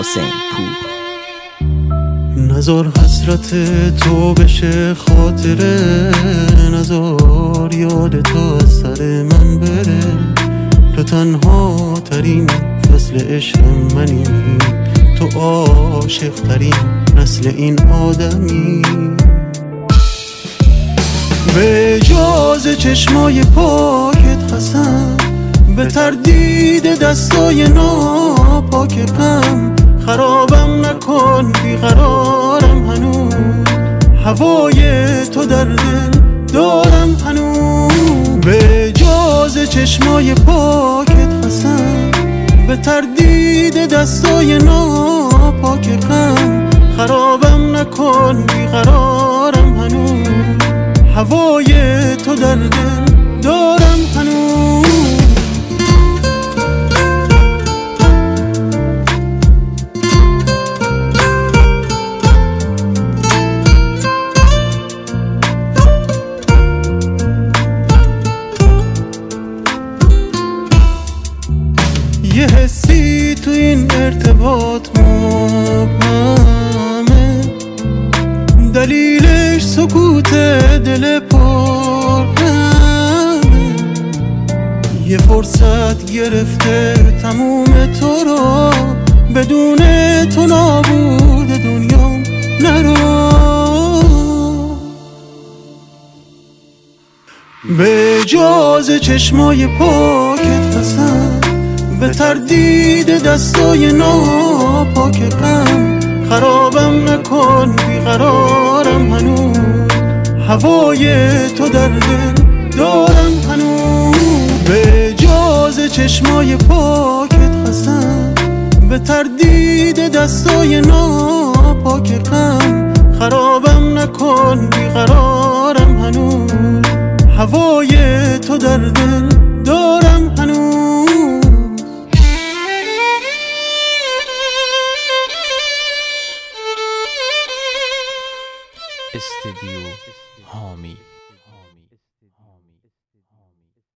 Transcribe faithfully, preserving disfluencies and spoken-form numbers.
حسین پور. نزار حسرت تو بشه خاطره، نزار یاد تو از سر من بره. تو تنها ترین فصل عشق منی، تو عاشق ترین نسل این آدمی. به جاز چشمای پاکت قسم، به تردید دستای ناپاکم. خرابم نکن بیقرارم هنوز، هوای تو در دل دارم هنوز. به جاز چشمای پاکت قسم، به تردید دستای ناپاکم. خرابم نکن بیقرارم هنوز، هوای تو در دل دارم هنوز. یه حسی تو این ارتباط مبهمه، دلیلش سکوت دل پرغمه. یه فرصت گرفته تموم تو رو، بدون تو نابود دنیا نرو. به جاز چشمای پاکت قسم، به تردید دستای ناپاکم. خرابم نکن بیقرارم هنوز، هوای تو در دل دارم هنوز. به جاز چشمای پاکت قسم، به تردید دستای ناپاکم. خرابم نکن بیقرارم هنوز، هوای تو در دل دارم هنوز. استودیو